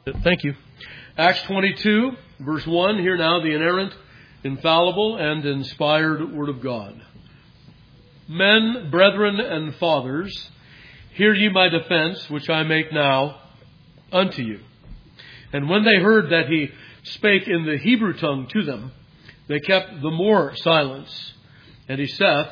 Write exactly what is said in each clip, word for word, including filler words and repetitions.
Thank you. Acts twenty-two, verse one. Hear now the inerrant, infallible, and inspired Word of God. Men, brethren, and fathers, hear ye my defense, which I make now unto you. And when they heard that he spake in the Hebrew tongue to them, they kept the more silence. And he saith,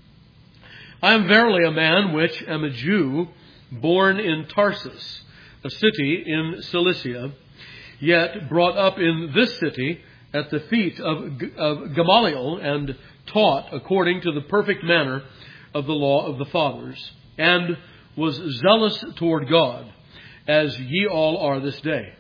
I am verily a man which am a Jew, born in Tarsus, a city in Cilicia, yet brought up in this city at the feet of, of Gamaliel, and taught according to the perfect manner of the law of the fathers, and was zealous toward God, as ye all are this day.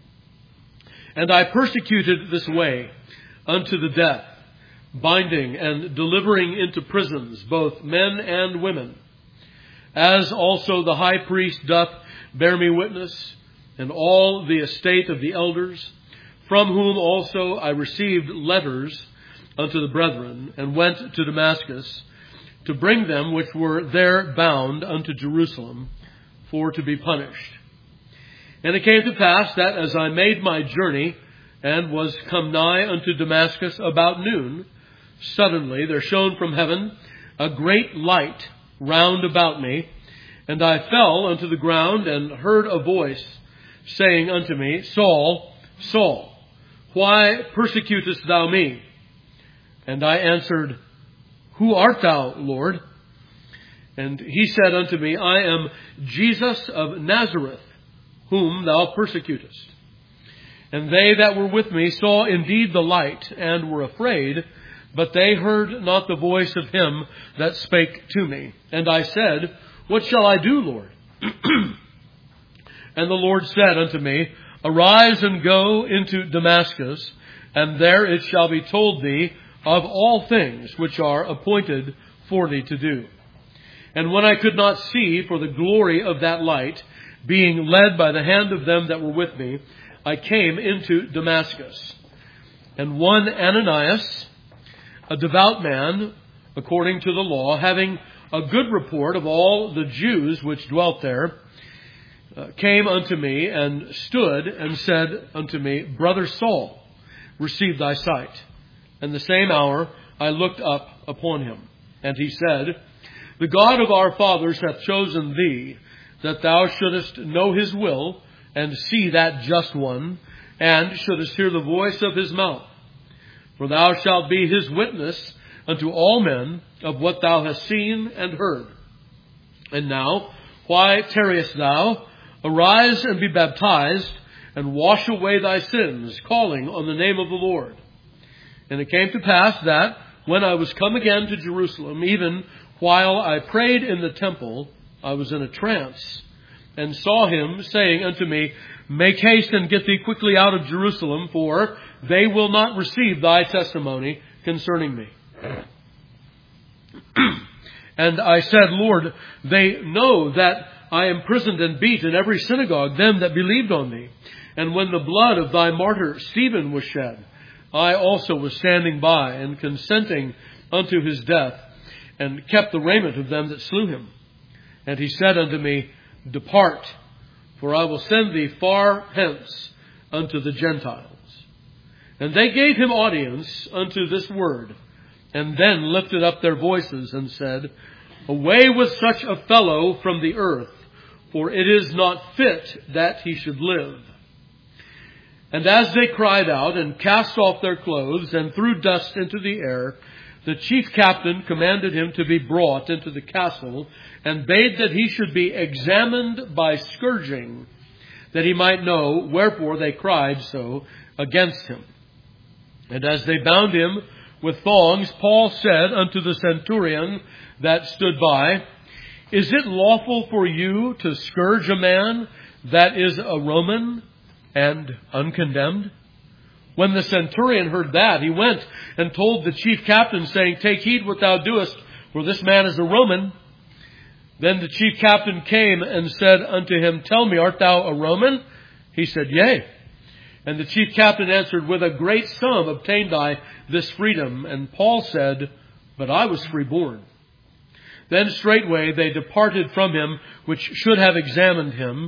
And I persecuted this way unto the death, binding and delivering into prisons both men and women, as also the high priest doth bear me witness, and all the estate of the elders, from whom also I received letters unto the brethren, and went to Damascus, to bring them which were there bound unto Jerusalem, for to be punished. And it came to pass that as I made my journey, and was come nigh unto Damascus about noon, suddenly there shone from heaven a great light round about me, and I fell unto the ground, and heard a voice saying unto me, Saul, Saul, why persecutest thou me? And I answered, Who art thou, Lord? And he said unto me, I am Jesus of Nazareth, whom thou persecutest. And they that were with me saw indeed the light, and were afraid, but they heard not the voice of him that spake to me. And I said, What shall I do, Lord? And the Lord said unto me, Arise and go into Damascus, and there it shall be told thee of all things which are appointed for thee to do. And when I could not see for the glory of that light, being led by the hand of them that were with me, I came into Damascus. And one Ananias, a devout man, according to the law, having a good report of all the Jews which dwelt there, uh, came unto me, and stood and said unto me, Brother Saul, receive thy sight. And the same hour I looked up upon him. And he said, The God of our fathers hath chosen thee, that thou shouldest know his will, and see that just one, and shouldest hear the voice of his mouth. For thou shalt be his witness unto all men of what thou hast seen and heard. And now, why tarriest thou? Arise and be baptized, and wash away thy sins, calling on the name of the Lord. And it came to pass that, when I was come again to Jerusalem, even while I prayed in the temple, I was in a trance, and saw him saying unto me, Make haste and get thee quickly out of Jerusalem, for they will not receive thy testimony concerning me. And I said, Lord, they know that I am imprisoned and beat in every synagogue them that believed on thee. And when the blood of thy martyr Stephen was shed, I also was standing by and consenting unto his death, and kept the raiment of them that slew him. And he said unto me, Depart, for I will send thee far hence unto the Gentiles. And they gave him audience unto this word, and then lifted up their voices and said, Away with such a fellow from the earth, for it is not fit that he should live. And as they cried out and cast off their clothes and threw dust into the air, the chief captain commanded him to be brought into the castle, and bade that he should be examined by scourging, that he might know wherefore they cried so against him. And as they bound him with thongs, Paul said unto the centurion that stood by, Is it lawful for you to scourge a man that is a Roman and uncondemned? When the centurion heard that, he went and told the chief captain, saying, Take heed what thou doest, for this man is a Roman. Then the chief captain came and said unto him, Tell me, art thou a Roman? He said, Yea. And the chief captain answered, With a great sum obtained I this freedom. And Paul said, But I was freeborn. Then straightway they departed from him, which should have examined him,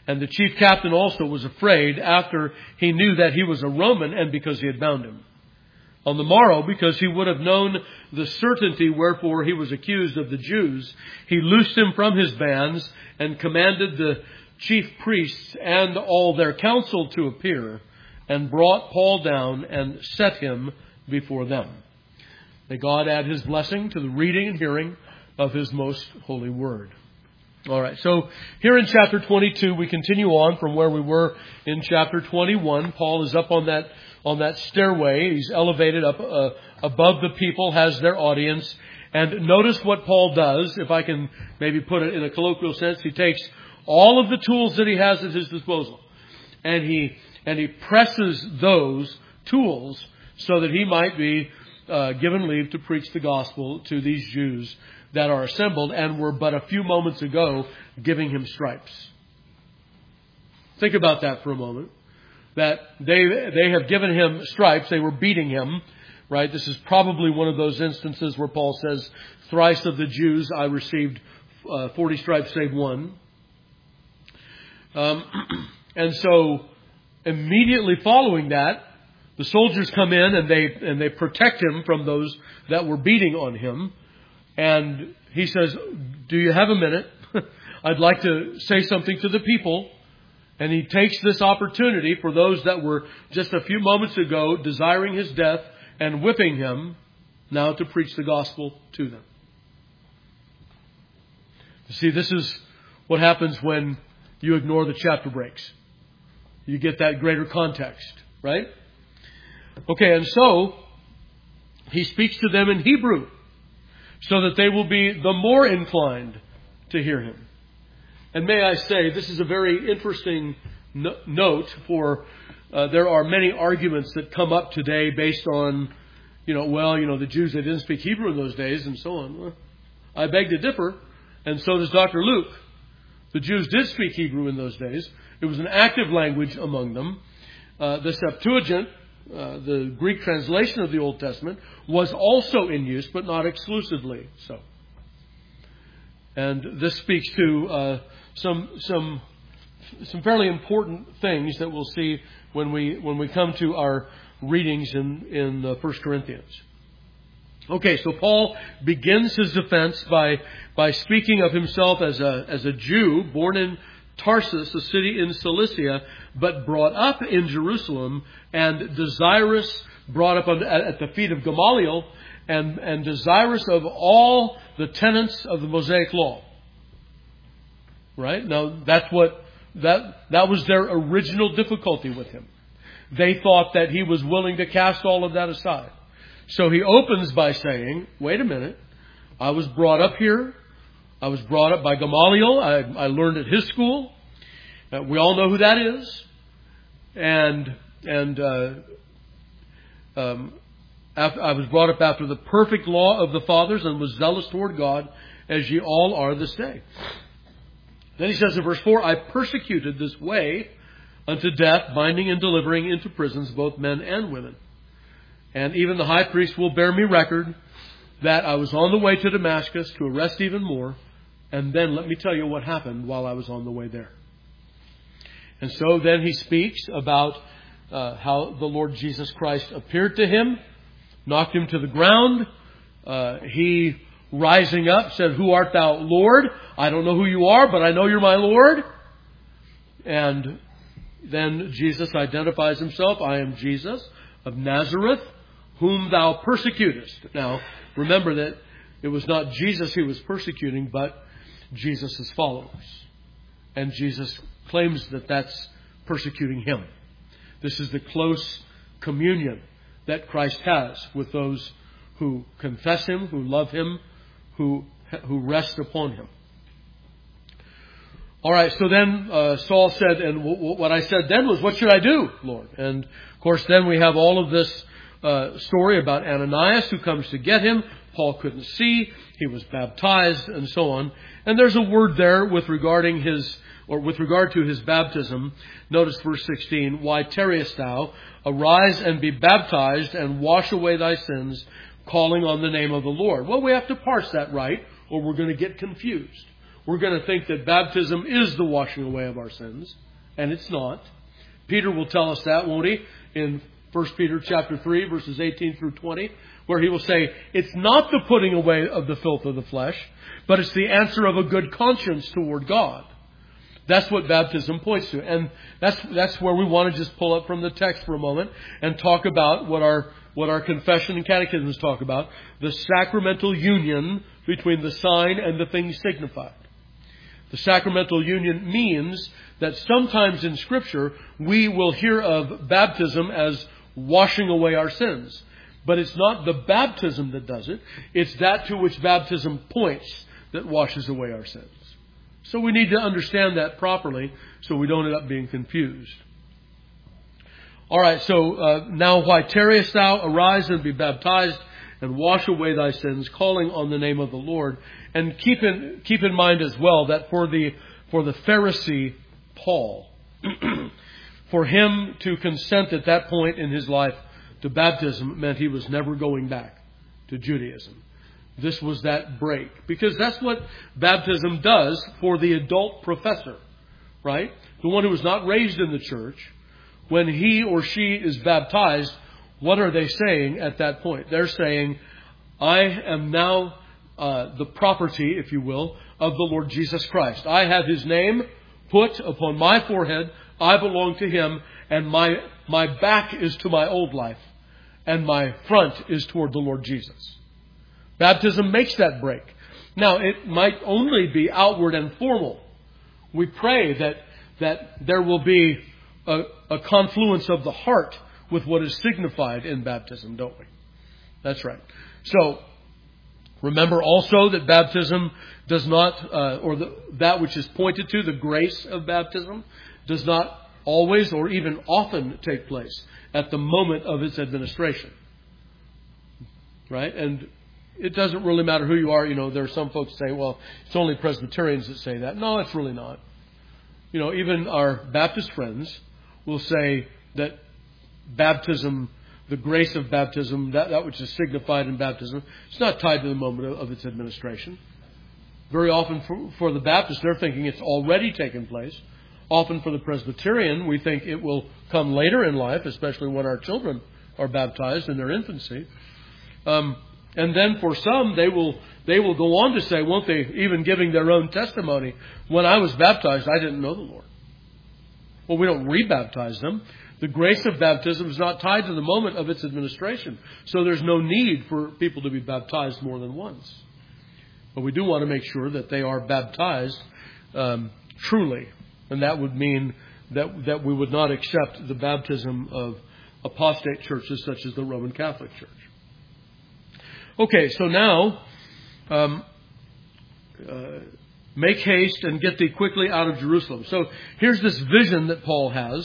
And the chief captain also was afraid after he knew that he was a Roman and because he had bound him. On the morrow, because he would have known the certainty wherefore he was accused of the Jews, he loosed him from his bands and commanded the chief priests and all their council to appear, and brought Paul down and set him before them. May God add His blessing to the reading and hearing of His most holy word. All right, so here in chapter twenty-two, we continue on from where we were in chapter twenty-one. Paul is up on that on that stairway. He's elevated up uh, above the people, has their audience. And notice what Paul does, if I can maybe put it in a colloquial sense. He takes all of the tools that he has at his disposal, and he and he presses those tools so that he might be uh, given leave to preach the gospel to these Jews that are assembled and were but a few moments ago giving him stripes. Think about that for a moment. That they they have given him stripes. They were beating him, right? This is probably one of those instances where Paul says, "Thrice of the Jews I received uh, forty stripes save one." Um, and so, immediately following that, the soldiers come in and they and they protect him from those that were beating on him. And he says, "Do you have a minute? I'd like to say something to the people." And he takes this opportunity for those that were just a few moments ago desiring his death and whipping him, now to preach the gospel to them. You see, this is what happens when you ignore the chapter breaks. You get that greater context, right? Okay, and so he speaks to them in Hebrew so that they will be the more inclined to hear him. And may I say, this is a very interesting no- note for uh, there are many arguments that come up today based on, you know, well, you know, the Jews, they didn't speak Hebrew in those days and so on. Well, I beg to differ, and so does Doctor Luke. The Jews did speak Hebrew in those days. It was an active language among them. Uh, the Septuagint, uh, the Greek translation of the Old Testament, was also in use, but not exclusively so. And this speaks to uh, some some some fairly important things that we'll see when we when we come to our readings in in uh, First Corinthians. Okay, so Paul begins his defense by by speaking of himself as a as a Jew born in Tarsus, a city in Cilicia, but brought up in Jerusalem, and desirous, brought up on, at, at the feet of Gamaliel, and and desirous of all the tenets of the Mosaic law. Right? Now, that's what that that was their original difficulty with him. They thought that he was willing to cast all of that aside. So he opens by saying, wait a minute, I was brought up here. I was brought up by Gamaliel. I, I learned at his school. Uh, we all know who that is. And and uh, um, after, I was brought up after the perfect law of the fathers and was zealous toward God, as ye all are this day. Then he says in verse four, I persecuted this way unto death, binding and delivering into prisons both men and women. And even the high priest will bear me record that I was on the way to Damascus to arrest even more. And then let me tell you what happened while I was on the way there. And so then he speaks about uh, how the Lord Jesus Christ appeared to him, knocked him to the ground. Uh, he, rising up, said, Who art thou, Lord? I don't know who you are, but I know you're my Lord. And then Jesus identifies himself. I am Jesus of Nazareth, whom thou persecutest. Now, remember that it was not Jesus he was persecuting, but Jesus' followers. And Jesus claims that that's persecuting him. This is the close communion that Christ has with those who confess him, who love him, who who rest upon him. All right, so then uh, Saul said, and w- w- what I said then was, what should I do, Lord? And of course, then we have all of this uh, story about Ananias who comes to get him. Paul couldn't see. He was baptized and so on. And there's a word there with regarding his, or with regard to his baptism. Notice verse sixteen. Why tarriest thou? Arise and be baptized and wash away thy sins, calling on the name of the Lord. Well, we have to parse that right, or we're going to get confused. we're going to think that baptism is the washing away of our sins, and it's not. Peter will tell us that, won't he? In First Peter chapter three, verses eighteen through twenty, where he will say, it's not the putting away of the filth of the flesh, but it's the answer of a good conscience toward God. That's what baptism points to. And that's that's where we want to just pull up from the text for a moment and talk about what our what our confession and catechisms talk about, the sacramental union between the sign and the thing signified. The sacramental union means that sometimes in Scripture we will hear of baptism as washing away our sins. But it's not the baptism that does it. It's that to which baptism points that washes away our sins. So we need to understand that properly so we don't end up being confused. All right, so uh, now why tarriest thou? Arise and be baptized and wash away thy sins, calling on the name of the Lord. And keep in keep in mind as well that for the for the Pharisee Paul, for him to consent at that point in his life to baptism meant he was never going back to Judaism. This was that break. Because that's what baptism does for the adult professor, right? The one who was not raised in the church. When he or she is baptized, what are they saying at that point? They're saying, I am now uh, the property, if you will, of the Lord Jesus Christ. I have His name put upon my forehead. I belong to Him, and my my back is to my old life, and my front is toward the Lord Jesus. Baptism makes that break. Now, it might only be outward and formal. We pray that that there will be a, a confluence of the heart with what is signified in baptism, don't we? That's right. So, remember also that baptism does not, uh, or the, that which is pointed to, the grace of baptism, does not always or even often take place at the moment of its administration. Right? And it doesn't really matter who you are. You know, there are some folks say, well, it's only Presbyterians that say that. No, it's really not. You know, even our Baptist friends will say that baptism, the grace of baptism, that, that which is signified in baptism, it's not tied to the moment of, of its administration. Very often for, for the Baptist, they're thinking it's already taken place. Often for the Presbyterian, we think it will come later in life, especially when our children are baptized in their infancy. Um, and then for some, they will they will go on to say, won't they, even giving their own testimony, when I was baptized, I didn't know the Lord. Well, we don't rebaptize them. The grace of baptism is not tied to the moment of its administration. So there's no need for people to be baptized more than once. But we do want to make sure that they are baptized um, truly. And that would mean that, that we would not accept the baptism of apostate churches such as the Roman Catholic Church. Okay, so now um, uh, make haste and get thee quickly out of Jerusalem. So here's this vision that Paul has.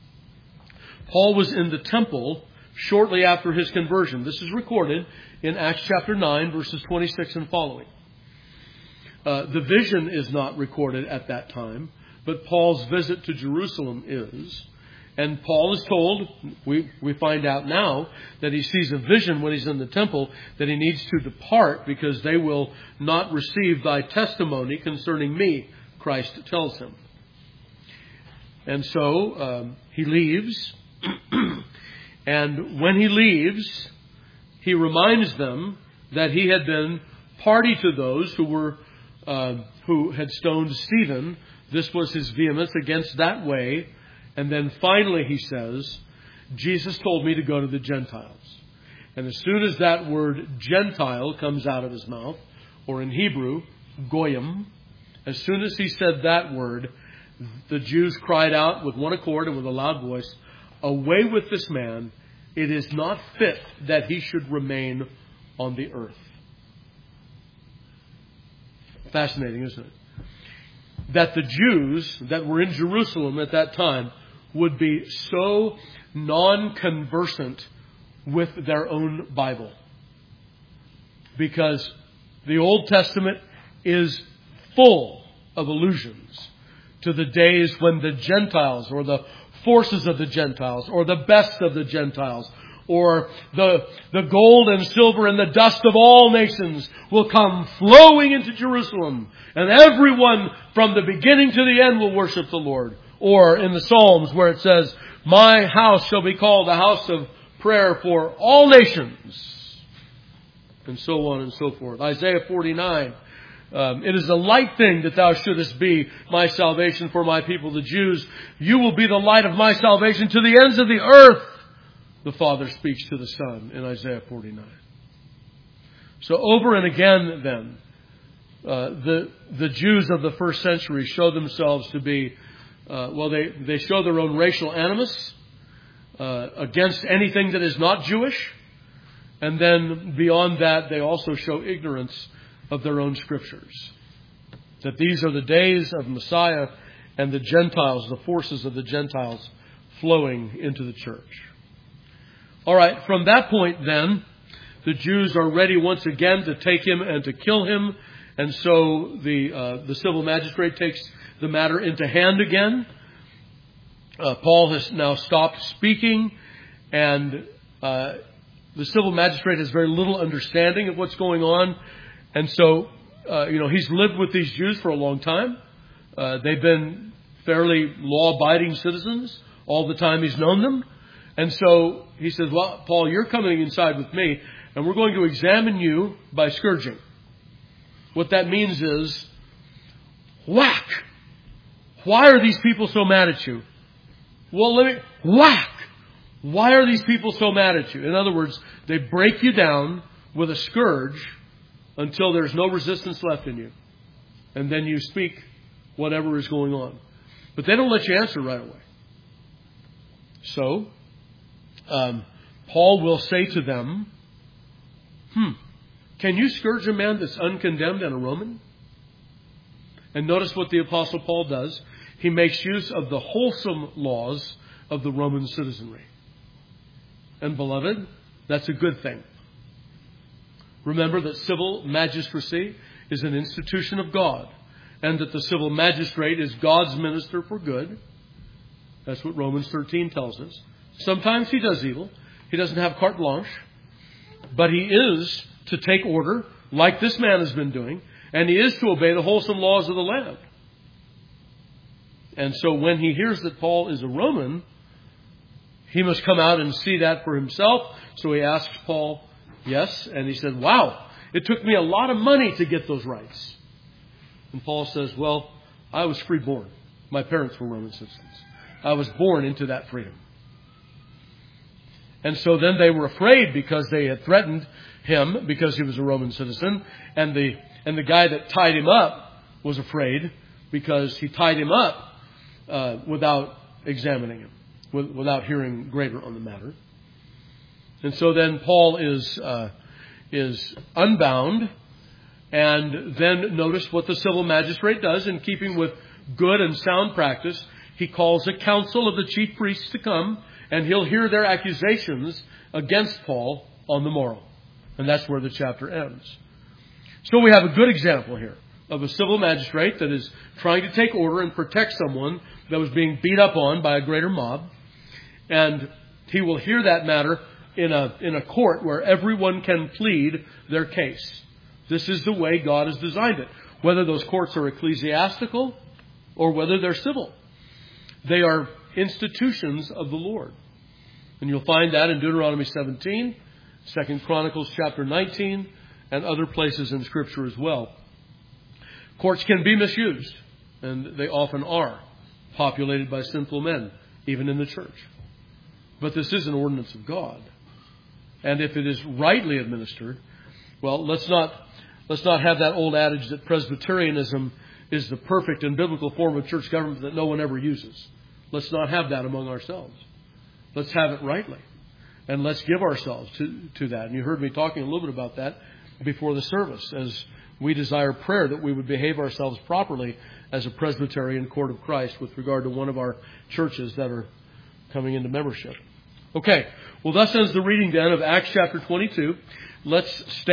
Paul was in the temple shortly after his conversion. This is recorded in Acts chapter nine, verses twenty-six and following. Uh, the vision is not recorded at that time, but Paul's visit to Jerusalem is. And Paul is told, we, we find out now, that he sees a vision when he's in the temple, that he needs to depart because they will not receive thy testimony concerning me, Christ tells him. And so um, he leaves. And when he leaves, he reminds them that he had been party to those who were uh, who had stoned Stephen. This was his vehemence against that way. And then finally he says, Jesus told me to go to the Gentiles. And as soon as that word Gentile comes out of his mouth, or in Hebrew, goyim, as soon as he said that word, the Jews cried out with one accord and with a loud voice, away with this man, it is not fit that he should remain on the earth. Fascinating, isn't it? That the Jews that were in Jerusalem at that time would be so non-conversant with their own Bible. Because the Old Testament is full of allusions to the days when the Gentiles, or the forces of the Gentiles, or the best of the Gentiles, Or the, the gold and silver and the dust of all nations will come flowing into Jerusalem, and everyone from the beginning to the end will worship the Lord. Or in the Psalms where it says, my house shall be called a house of prayer for all nations. And so on and so forth. Isaiah forty-nine. Um, it is a light thing that thou shouldest be my salvation for my people, the Jews. You will be the light of my salvation to the ends of the earth. The Father speaks to the Son in Isaiah forty-nine. So over and again then, uh, the the Jews of the first century show themselves to be, uh, well, they, they show their own racial animus uh, against anything that is not Jewish. And then beyond that, they also show ignorance of their own scriptures. That these are the days of Messiah and the Gentiles, the forces of the Gentiles flowing into the church. All right, from that point then, the Jews are ready once again to take him and to kill him. And so the uh, the civil magistrate takes the matter into hand again. Uh, Paul has now stopped speaking, and uh, the civil magistrate has very little understanding of what's going on. And so, uh, you know, he's lived with these Jews for a long time. Uh, they've been fairly law-abiding citizens all the time he's known them. And so he says, well, Paul, you're coming inside with me, and we're going to examine you by scourging. What that means is, whack! Why are these people so mad at you? Well, let me, whack! Why are these people so mad at you? In other words, they break you down with a scourge until there's no resistance left in you. And then you speak whatever is going on. But they don't let you answer right away. So, um, Paul will say to them, hmm, can you scourge a man that's uncondemned and a Roman? And notice what the Apostle Paul does. He makes use of the wholesome laws of the Roman citizenry. And beloved, that's a good thing. Remember that civil magistracy is an institution of God, and that the civil magistrate is God's minister for good. That's what Romans thirteen tells us. Sometimes he does evil. He doesn't have carte blanche, but he is to take order, like this man has been doing, and he is to obey the wholesome laws of the land. And so when he hears that Paul is a Roman, he must come out and see that for himself. So he asks Paul, yes, and he said, wow, it took me a lot of money to get those rights. And Paul says, well, I was freeborn. My parents were Roman citizens. I was born into that freedom. And so then they were afraid because they had threatened him because he was a Roman citizen. And the and the guy that tied him up was afraid because he tied him up uh, without examining him, with, without hearing greater on the matter. And so then Paul is uh, is unbound. And then notice what the civil magistrate does in keeping with good and sound practice. He calls a council of the chief priests to come, and he'll hear their accusations against Paul on the morrow. And that's where the chapter ends. So we have a good example here of a civil magistrate that is trying to take order and protect someone that was being beat up on by a greater mob. And he will hear that matter in a, in a court where everyone can plead their case. This is the way God has designed it. Whether those courts are ecclesiastical or whether they're civil. They are institutions of the Lord. And you'll find that in Deuteronomy seventeen, Second Chronicles chapter nineteen, and other places in Scripture as well. Courts can be misused, and they often are, populated by sinful men, even in the church. But this is an ordinance of God. And if it is rightly administered, well, let's not let's not have that old adage that Presbyterianism is the perfect and biblical form of church government that no one ever uses. Let's not have that among ourselves. Let's have it rightly. And let's give ourselves to, to that. And you heard me talking a little bit about that before the service, as we desire prayer that we would behave ourselves properly as a Presbyterian court of Christ with regard to one of our churches that are coming into membership. Okay, well, thus ends the reading then of Acts chapter twenty-two. Let's stand.